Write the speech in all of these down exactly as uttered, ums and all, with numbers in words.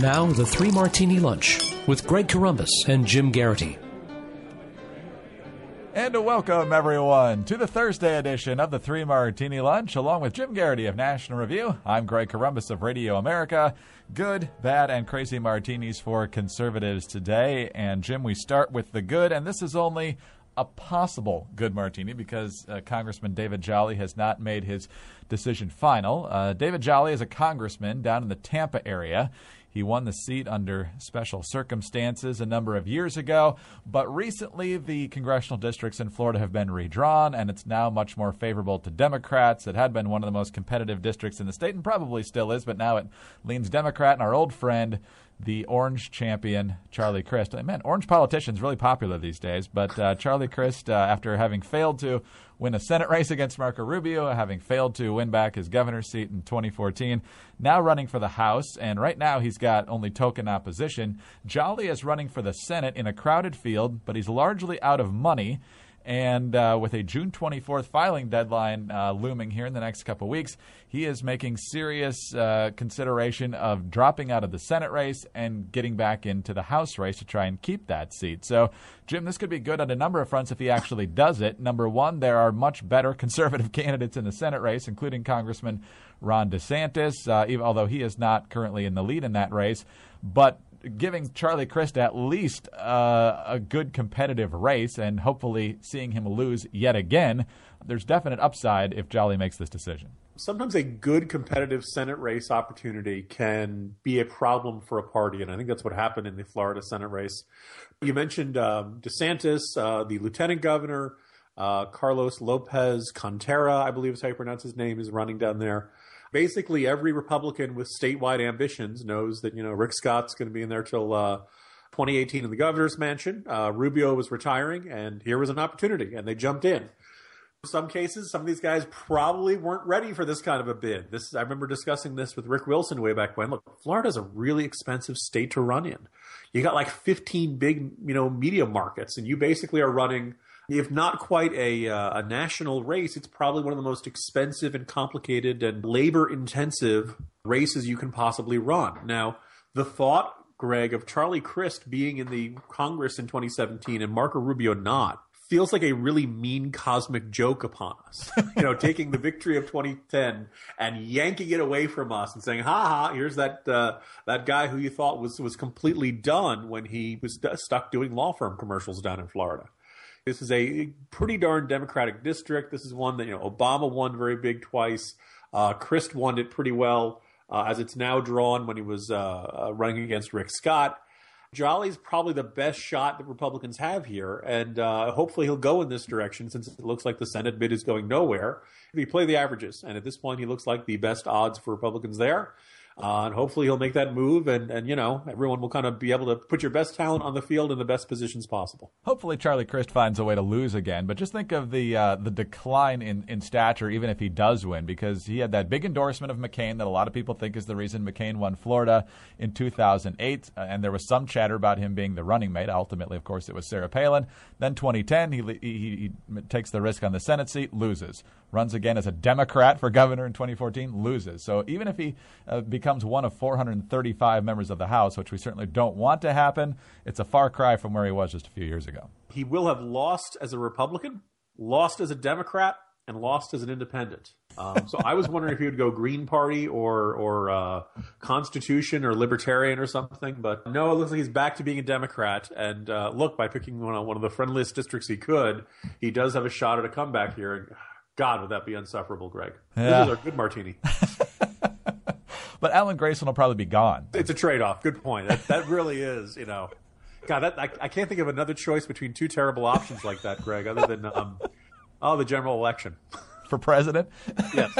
Now, the Three Martini Lunch with Greg Corombos and Jim Garrity. And welcome, everyone, to the Thursday edition of the Three Martini Lunch, along with Jim Garrity of National Review. I'm Greg Corombos of Radio America. Good, bad, and crazy martinis for conservatives today. And, Jim, we start with the good, and this is only a possible good martini because uh, Congressman David Jolly has not made his decision final. Uh, David Jolly is a congressman down in the Tampa area. He won the seat under special circumstances a number of years ago, but recently the congressional districts in Florida have been redrawn, and it's now much more favorable to Democrats. It had been one of the most competitive districts in the state, and probably still is, but now it leans Democrat, and our old friend, the orange champion, Charlie Crist. Man, orange politicians really popular these days, but uh, Charlie Crist, uh, after having failed to win a Senate race against Marco Rubio, having failed to win back his governor's seat in twenty fourteen, now running for the House, and right now he's got only token opposition. Jolly is running for the Senate in a crowded field, but he's largely out of money. And uh, with a June twenty-fourth filing deadline uh, looming here in the next couple of weeks, he is making serious uh, consideration of dropping out of the Senate race and getting back into the House race to try and keep that seat. So, Jim, this could be good on a number of fronts if he actually does it. Number one, there are much better conservative candidates in the Senate race, including Congressman Ron DeSantis, uh, even, although he is not currently in the lead in that race. But giving Charlie Crist at least uh, a good competitive race and hopefully seeing him lose yet again, there's definite upside if Jolly makes this decision. Sometimes a good competitive Senate race opportunity can be a problem for a party, and I think that's what happened in the Florida Senate race. You mentioned um, DeSantis, uh, the lieutenant governor, uh, Carlos Lopez Contreras, I believe is how you pronounce his name, is running down there. Basically, every Republican with statewide ambitions knows that, you know, Rick Scott's going to be in there till uh, twenty eighteen in the governor's mansion. Uh, Rubio was retiring, and here was an opportunity, and they jumped in. In some cases, some of these guys probably weren't ready for this kind of a bid. This I remember discussing this with Rick Wilson way back when. Look, Florida's a really expensive state to run in. You got like fifteen big, you know, media markets, and you basically are running, if not quite a uh, a national race, it's probably one of the most expensive and complicated and labor-intensive races you can possibly run. Now, the thought, Greg, of Charlie Crist being in the Congress in twenty seventeen and Marco Rubio not, feels like a really mean cosmic joke upon us. You know, taking the victory of twenty ten and yanking it away from us and saying, ha ha, here's that uh, that guy who you thought was, was completely done when he was stuck doing law firm commercials down in Florida. This is a pretty darn Democratic district. This is one that, you know, Obama won very big twice. Uh, Crist won it pretty well uh, as it's now drawn when he was uh, uh, running against Rick Scott. Jolly's probably the best shot that Republicans have here, and uh, hopefully he'll go in this direction since it looks like the Senate bid is going nowhere. If you play the averages, and at this point he looks like the best odds for Republicans there. Uh, and hopefully he'll make that move, and, and, you know, everyone will kind of be able to put your best talent on the field in the best positions possible. Hopefully Charlie Crist finds a way to lose again, but just think of the uh, the decline in, in stature even if he does win, because he had that big endorsement of McCain that a lot of people think is the reason McCain won Florida in two thousand eight, uh, and there was some chatter about him being the running mate. Ultimately, of course, it was Sarah Palin. Then twenty ten, he, he, he takes the risk on the Senate seat, loses. Runs again as a Democrat for governor in twenty fourteen, loses. So even if he uh, becomes one of four hundred thirty-five members of the House, which we certainly don't want to happen, it's a far cry from where he was just a few years ago. He will have lost as a Republican, lost as a Democrat, and lost as an independent. Um, so I was wondering if he would go Green Party or or uh, Constitution or Libertarian or something. But no, it looks like he's back to being a Democrat. And uh, look, by picking one of, one of the friendliest districts he could, he does have a shot at a comeback here. And God, would that be insufferable, Greg. Yeah. This is our good martini. But Alan Grayson will probably be gone. It's a trade-off. Good point. That, that really is, you know. God, that, I, I can't think of another choice between two terrible options like that, Greg, other than, um, oh, the general election. For president? Yes.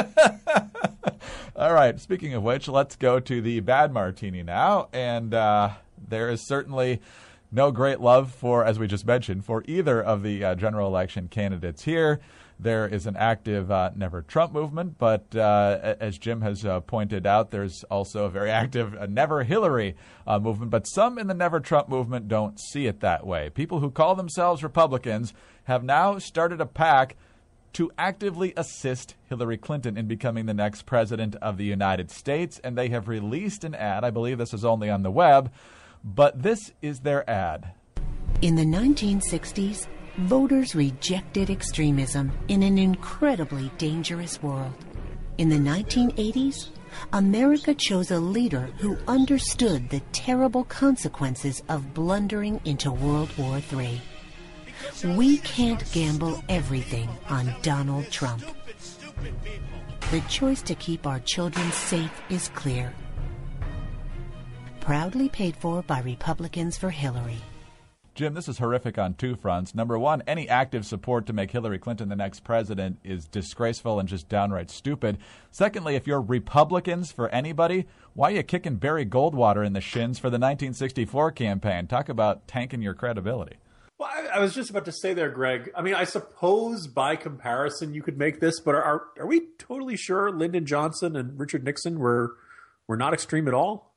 All right. Speaking of which, let's go to the bad martini now. And uh, there is certainly no great love for, as we just mentioned, for either of the uh, general election candidates here. There is an active uh, Never Trump movement, but uh, as Jim has uh, pointed out, there's also a very active uh, Never Hillary uh, movement. But some in the Never Trump movement don't see it that way. People who call themselves Republicans have now started a pack to actively assist Hillary Clinton in becoming the next president of the United States. And they have released an ad. I believe this is only on the web, but this is their ad. In the nineteen sixties, voters rejected extremism in an incredibly dangerous world. In the nineteen eighties, America chose a leader who understood the terrible consequences of blundering into World War Three. We can't gamble everything on Donald Trump. The choice to keep our children safe is clear. Proudly paid for by Republicans for Hillary. Jim, this is horrific on two fronts. Number one, any active support to make Hillary Clinton the next president is disgraceful and just downright stupid. Secondly, if you're Republicans for anybody, why are you kicking Barry Goldwater in the shins for the nineteen sixty-four campaign? Talk about tanking your credibility. Well, I, I was just about to say there, Greg. I mean, I suppose by comparison you could make this, but are are we totally sure Lyndon Johnson and Richard Nixon were were not extreme at all?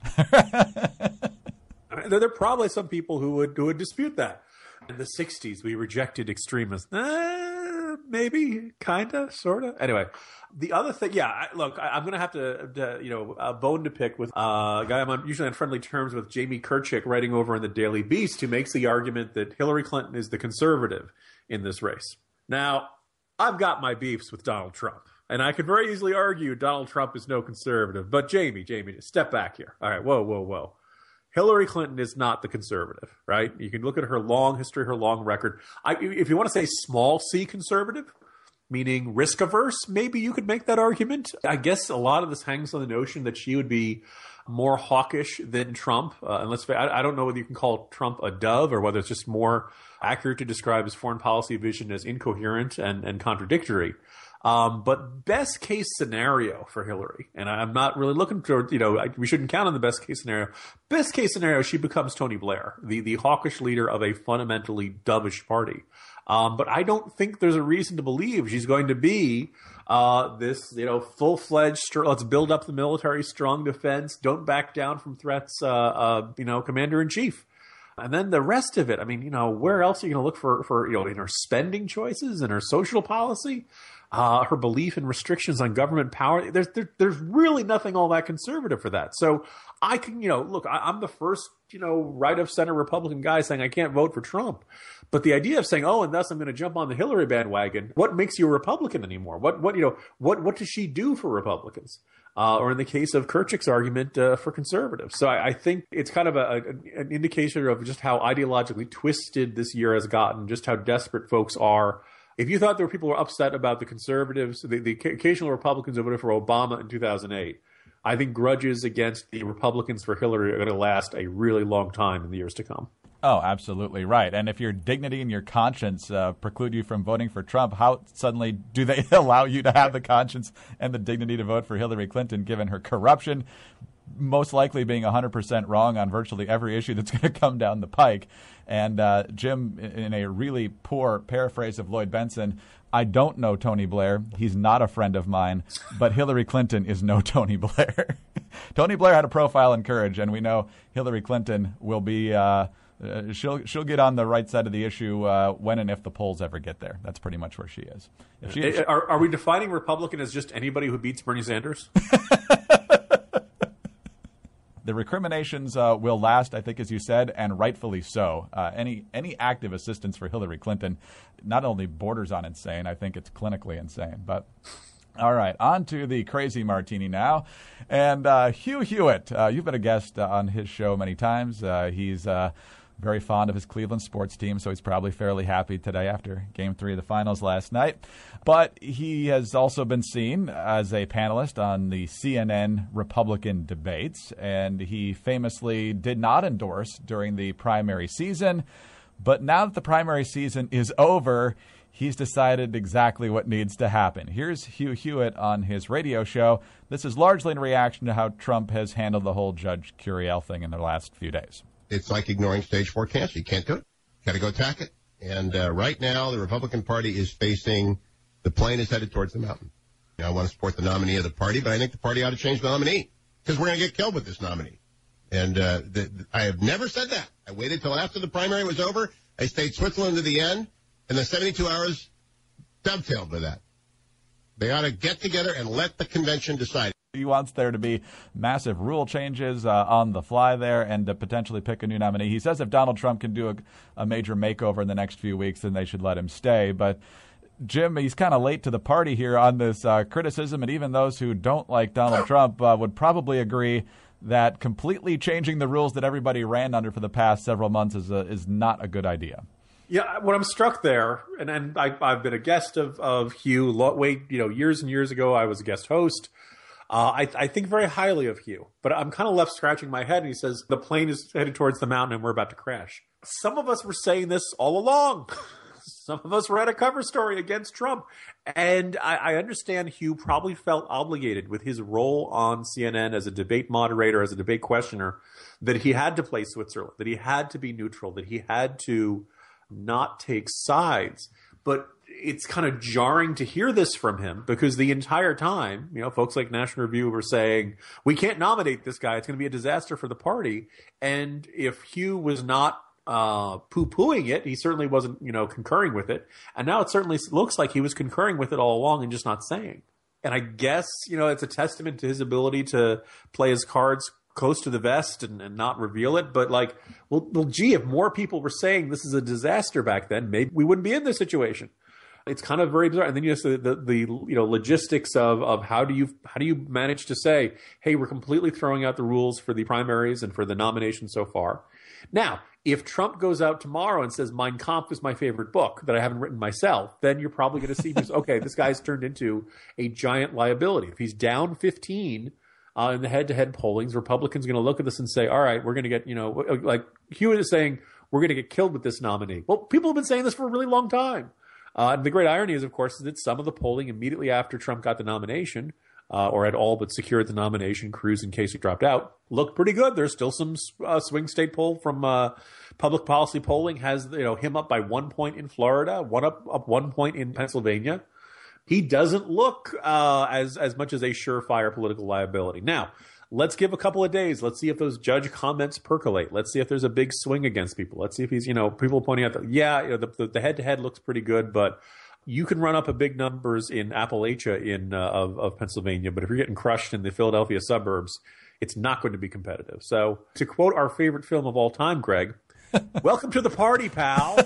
I mean, there, there are probably some people who would who would dispute that. In the sixties, we rejected extremists. Eh, maybe, kinda, sorta. Anyway, the other thing, yeah. I, look, I, I'm going to have to, to, you know, a bone to pick with uh, a guy I'm on, usually on friendly terms with, Jamie Kirchick, writing over in the Daily Beast, who makes the argument that Hillary Clinton is the conservative in this race. Now, I've got my beefs with Donald Trump, and I could very easily argue Donald Trump is no conservative. But Jamie, Jamie, step back here. All right, whoa, whoa, whoa. Hillary Clinton is not the conservative, right? You can look at her long history, her long record. I, if you want to say small c conservative, meaning risk averse, maybe you could make that argument. I guess a lot of this hangs on the notion that she would be more hawkish than Trump. Uh, and let's, I, I don't know whether you can call Trump a dove or whether it's just more accurate to describe his foreign policy vision as incoherent and, and contradictory. Um, but best case scenario for Hillary, and I'm not really looking for, you know, we shouldn't count on the best case scenario. Best case scenario, she becomes Tony Blair, the, the hawkish leader of a fundamentally dovish party. Um, but I don't think there's a reason to believe she's going to be uh, this, you know, full-fledged, let's build up the military, strong defense, don't back down from threats, uh, uh, you know, commander-in-chief. And then the rest of it, I mean, you know, where else are you going to look for, for, you know, in her spending choices and her social policy? Uh, her belief in restrictions on government power. There's there, there's really nothing all that conservative for that. So I can, you know, look, I, I'm the first, you know, right of center Republican guy saying I can't vote for Trump. But the idea of saying, oh, and thus I'm going to jump on the Hillary bandwagon, what makes you a Republican anymore? What, what, you know, what, what does she do for Republicans? Uh, or in the case of Kirchick's argument, uh, for conservatives. So I, I think it's kind of a, a, an indication of just how ideologically twisted this year has gotten, just how desperate folks are. If you thought there were people who were upset about the conservatives, the, the occasional Republicans who voted for Obama in two thousand eight, I think grudges against the Republicans for Hillary are going to last a really long time in the years to come. Oh, absolutely right. And if your dignity and your conscience uh, preclude you from voting for Trump, how suddenly do they allow you to have the conscience and the dignity to vote for Hillary Clinton, given her corruption, most likely being one hundred percent wrong on virtually every issue that's going to come down the pike? And uh, Jim, in a really poor paraphrase of Lloyd Benson, I don't know Tony Blair. He's not a friend of mine, but Hillary Clinton is no Tony Blair. Tony Blair had a profile in courage, and we know Hillary Clinton will be uh, uh, she'll she'll get on the right side of the issue uh, when and if the polls ever get there. That's pretty much where she is. If she, are, are we defining Republican as just anybody who beats Bernie Sanders? The recriminations uh, will last, I think, as you said, and rightfully so. Uh, any any active assistance for Hillary Clinton not only borders on insane, I think it's clinically insane. But all right, on to the crazy martini now. And uh, Hugh Hewitt, uh, you've been a guest uh, on his show many times. Uh, he's uh, very fond of his Cleveland sports team, so he's probably fairly happy today after Game three of the finals last night. But he has also been seen as a panelist on the C N N Republican debates, and he famously did not endorse during the primary season. But now that the primary season is over, he's decided exactly what needs to happen. Here's Hugh Hewitt on his radio show. This is largely in reaction to how Trump has handled the whole Judge Curiel thing in the last few days. It's like ignoring stage four cancer. You can't do it. Got to go attack it. And uh, right now, the Republican Party is facing the plane is headed towards the mountain. You know, I want to support the nominee of the party, but I think the party ought to change the nominee because we're going to get killed with this nominee. And uh, the, the, I have never said that. I waited till after the primary was over. I stayed Switzerland to the end, and the seventy-two hours dovetailed with that. They ought to get together and let the convention decide. He wants there to be massive rule changes uh, on the fly there and to potentially pick a new nominee. He says if Donald Trump can do a, a major makeover in the next few weeks, then they should let him stay. But, Jim, he's kind of late to the party here on this uh, criticism, and even those who don't like Donald Trump uh, would probably agree that completely changing the rules that everybody ran under for the past several months is, a, is not a good idea. Yeah, when I'm struck there, and, and I, I've been a guest of, of Hugh, wait, you know, years and years ago, I was a guest host. Uh, I, I think very highly of Hugh, but I'm kind of left scratching my head, and he says, the plane is headed towards the mountain and we're about to crash. Some of us were saying this all along. Some of us read a cover story against Trump. And I, I understand Hugh probably felt obligated with his role on C N N as a debate moderator, as a debate questioner, that he had to play Switzerland, that he had to be neutral, that he had to not take sides. But it's kind of jarring to hear this from him because the entire time, you know, folks like National Review were saying, we can't nominate this guy. It's going to be a disaster for the party. And if Hugh was not uh, poo-pooing it, he certainly wasn't, you know, concurring with it. And now it certainly looks like he was concurring with it all along and just not saying. And I guess, you know, it's a testament to his ability to play his cards close to the vest and, and not reveal it. But like, well, well, gee, if more people were saying this is a disaster back then, maybe we wouldn't be in this situation. It's kind of very bizarre. And then you have the, the, the you know logistics of, of how do you how do you manage to say, hey, we're completely throwing out the rules for the primaries and for the nomination so far. Now, if Trump goes out tomorrow and says Mein Kampf is my favorite book that I haven't written myself, then you're probably going to see, okay, this guy's turned into a giant liability. If he's down fifteen uh, in the head-to-head pollings, Republicans are going to look at this and say, all right, we're going to get, you know, like Hewitt is saying, we're going to get killed with this nominee. Well, people have been saying this for a really long time. Uh, and the great irony is, of course, is that some of the polling immediately after Trump got the nomination, uh, or had all but secured the nomination, Cruz in case he dropped out, looked pretty good. There's still some uh, swing state poll from uh, public policy polling has you know him up by one point in Florida, one up up one point in Pennsylvania. He doesn't look uh, as as much as a surefire political liability. Now, let's give a couple of days. Let's see if those judge comments percolate. Let's see if there's a big swing against people. Let's see if he's, you know, people pointing out that, yeah, you know, the, the head-to-head looks pretty good, but you can run up a big numbers in Appalachia in uh, of, of Pennsylvania, but if you're getting crushed in the Philadelphia suburbs, it's not going to be competitive. So to quote our favorite film of all time, Greg, welcome to the party, pal.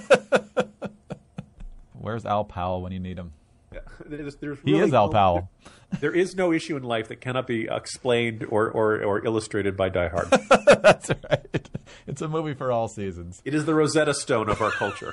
Where's Al Powell when you need him? There's, there's he really is Al no, Powell. There is no issue in life that cannot be explained or, or, or illustrated by Die Hard. That's right. It's a movie for all seasons. It is the Rosetta Stone of our culture.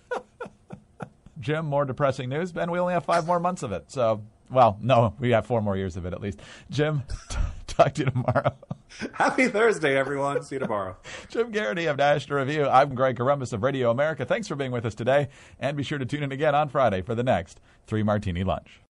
Jim, more depressing news. Ben, we only have five more months of it. So, well, no, we have four more years of it at least. Jim, t- talk to you tomorrow. Happy Thursday, everyone. See you tomorrow. Jim Garrity of National Review. I'm Greg Corombos of Radio America. Thanks for being with us today. And be sure to tune in again on Friday for the next Three Martini Lunch.